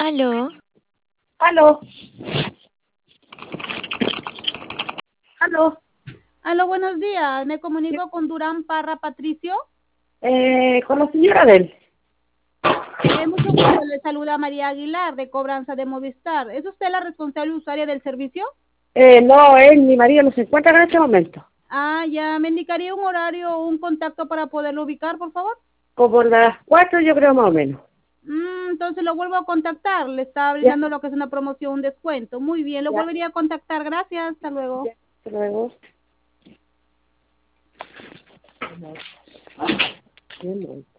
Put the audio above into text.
Aló, Aló, aló. Aló, buenos días. Me comunico con Durán Parra Patricio. Con la señora de él. Mucho gusto. Le saluda María Aguilar de Cobranza de Movistar. ¿Es usted la responsable usuaria del servicio? No, él, mi marido no se encuentra en este momento. Ah, ya. ¿Me indicaría un horario o un contacto para poderlo ubicar, por favor? Como las 4 yo creo más o menos. Entonces lo vuelvo a contactar. Le está Ya, brindando lo que es una promoción, un descuento. Muy bien, lo ya, volvería a contactar. Gracias. Hasta luego. ya. Hasta luego. Bien,